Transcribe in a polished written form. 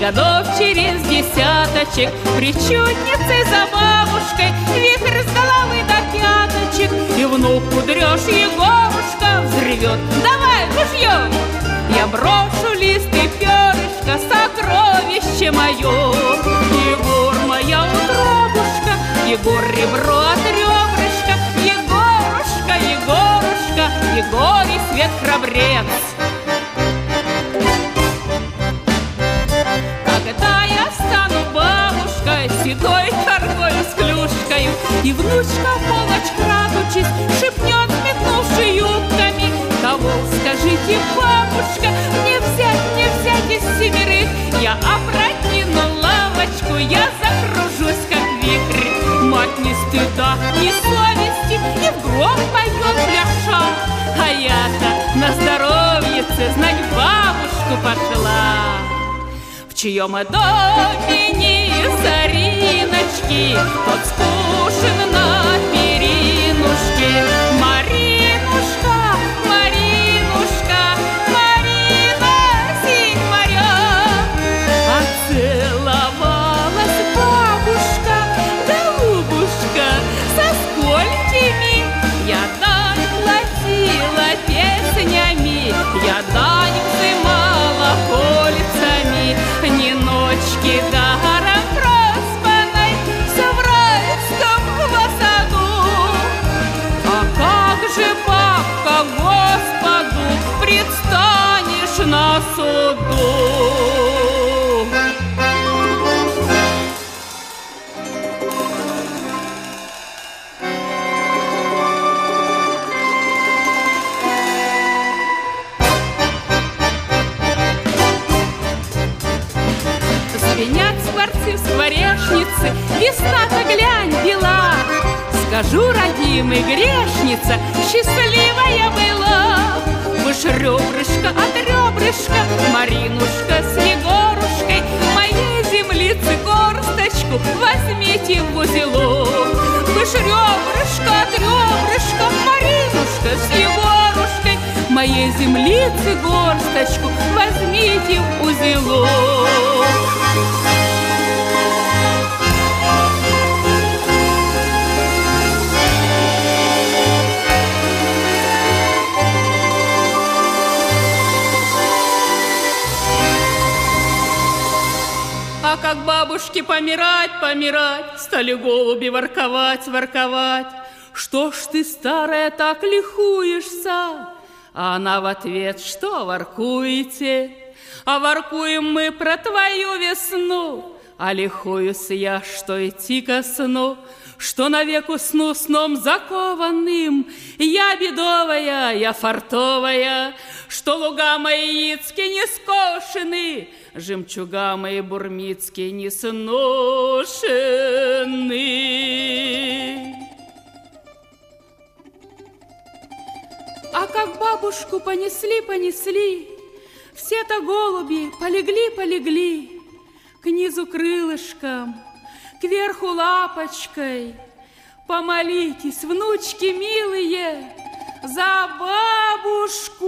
годов через десяточек, причудницей за бабушкой, вихрь с головы до пяточек, и внук кудрёж Егорушка взревет: давай ружье! Я брошу лист и перышко, сокровище мое. Егор, моя утробушка, Егор, ребро от ребрышка, Егорушка, Егорушка, Егорий свет храбрец. Когда я стану бабушкой, седой коргою с клюшкою, и внучка в полночь крадучись шепнет, метнувши юбками: кого, скажите, бабушка, мне взять из семерых? Я опрокину лавочку, я закружусь, как вихрь. Мать ни стыда, ни совести, и в гроб поет пляша. А я-то на здоровьице знать бабушку пошла. В чьем доме не Зариночки, тот скушен на перинушке. Маринушка, Маринушка, Марина синь моря. А целовалась бабушка, голубушка, со сколькими? Я дань платила песнями, я дань взымала кольцами. Ни ночки даром проспанной все в райском саду. А как же, бабка, Господу предстанешь на суду? Звенят скворцы в скворечнице, весна-то глянь бела. Скажу, родимый, грешница, счастливая была. Вы ж ребрышко от ребрышка, Маринушка с Егорушкой, моей землицы горсточку возьмите в узелок. Вы ж ребрышко от ребрышка, Маринушка с Егорушкой, моей землицы горсточку возьмите в узелок. А как бабушки помирать, стали голуби ворковать. Что ж ты, старая, так лихуешься? А она в ответ: что воркуете? А воркуем мы про твою весну. А лихуюсь я, что идти ко сну, что навек усну сном закованным. Я бедовая, я фартовая, что луга мои яицкие не скошены, жемчуга мои бурмицкие не сношены. А как бабушку понесли, все-то голуби полегли, к низу крылышком, кверху лапочкой. Помолитесь, внучки милые, за бабушку.